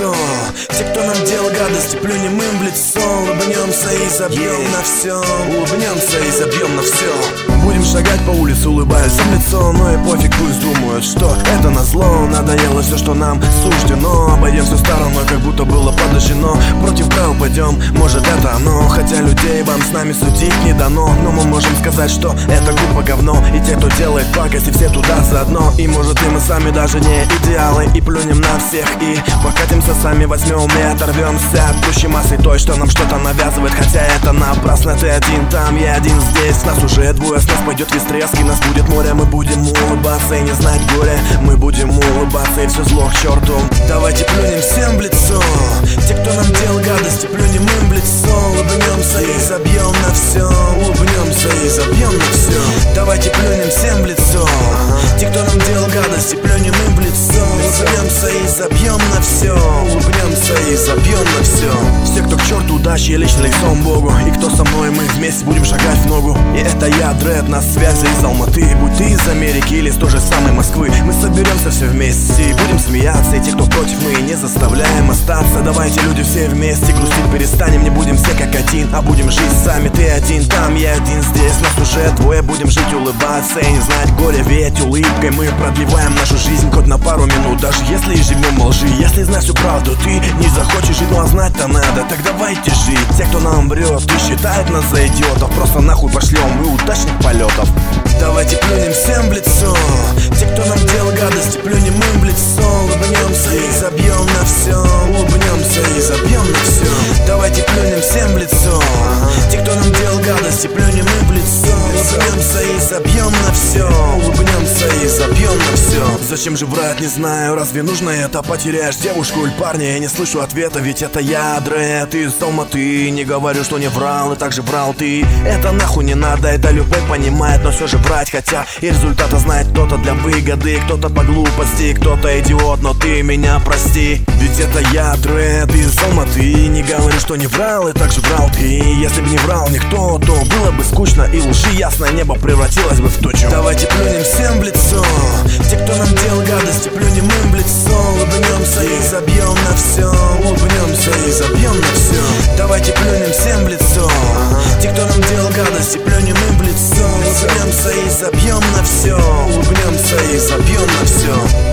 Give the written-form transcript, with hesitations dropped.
лицо. Те, кто нам делал гадости, плюнем им в лицо. Улыбнемся и забьем на все. Улыбнемся и забьем на все. Будем шагать по улице, улыбаясь в лицо. Но и пофиг, пусть думают, что это назло. Надоело все, что нам суждено. Обойдем все стороной, как будто было подождено. Против правил пойдем, может это оно. Хотя людей вам с нами судить не дано. Но мы можем сказать, что это группа говно. И те, кто делает пакость, и все туда заодно. И может и мы сами даже не идеалы. И плюнем на всех, и покатимся сами, возьмем и оторвемся от пущей массы той, что нам что-то навязывает. Хотя это напрасно, ты один там, я один здесь. Нас уже двое, с нас пойдет весь треск. И нас будет море, мы будем улыбаться и не знать горя. Мы будем улыбаться и все зло к черту. Давайте плюнем всем в лицо. Те, кто нам делал гадости, плюнем им в лицо. Улыбнемся и забьем на все. Улыбнемся и забьем на все. Давайте плюнем всем в лицо. Те, кто нам делал гадости, плюнем им в лицо. Улыбнемся и забьем на все. Улыбнемся и забьем на все. Все, кто к черту, удачи и лично лицом Богу. И кто со мной, мы вместе будем шагать в ногу. И это я, Дред, на связи из Алматы. Будь ты из Америки или из той же самой Москвы, мы соберемся все вместе и будем смеяться. И те, кто против, мы не заставляем остаться. Давайте, люди, все вместе грустить перестанем. Не будем все как один, а будем жить сами. Ты один там, я один здесь. Нас уже двое, будем жить, улыбаться и не знать горя. Ведь улыбкой мы продлеваем нашу жизнь хоть на пару минут. Даже если и живем во лжи, если знаешь всю правду, ты не захочешь жить, ну а знать-то надо. Так давайте жить. Те, кто нам врет и считает нас за идиотов, просто нахуй пошлем и удачных полетов. Давайте плюнем всем в лицо. Те, кто нам делал гадости, плюнем им в лицо. Улыбнемся и забьем на все. Улыбнемся и забьем на все. Давайте плюнем всем в лицо. Те, кто нам делал гадости, плюнем им в лицо. Улыбнемся и забьем на все. Улыбнемся и забьем на все. Зачем же врать, не знаю, разве нужно это? Потеряешь девушку или парня, я не слышу ответа. Ведь это я, Дред, из Алматы. Не говорю, что не врал, и так же врал ты. Это нахуй не надо, это любой понимает. Но все же врать, хотя и результата знает кто-то для выгоды, кто-то по глупости, кто-то идиот, но ты меня прости. Ведь это я, Дред, из Алматы. Не говорю, что не врал, и так же врал ты. Если бы не врал никто, то было бы скучно, и лжи ясное небо превратилось бы в тучу. Давайте плюнем всем в лицо. Те, кто нам делал гадости, плюнем им в лицо. Улыбнемся и забьем на все. Улыбнемся и забьем на все. Давайте плюнем всем в лицо. Те, кто нам делал гадости, плюнем им в лицо. Улыбнемся и забьем на все. Улыбнемся и забьем на все.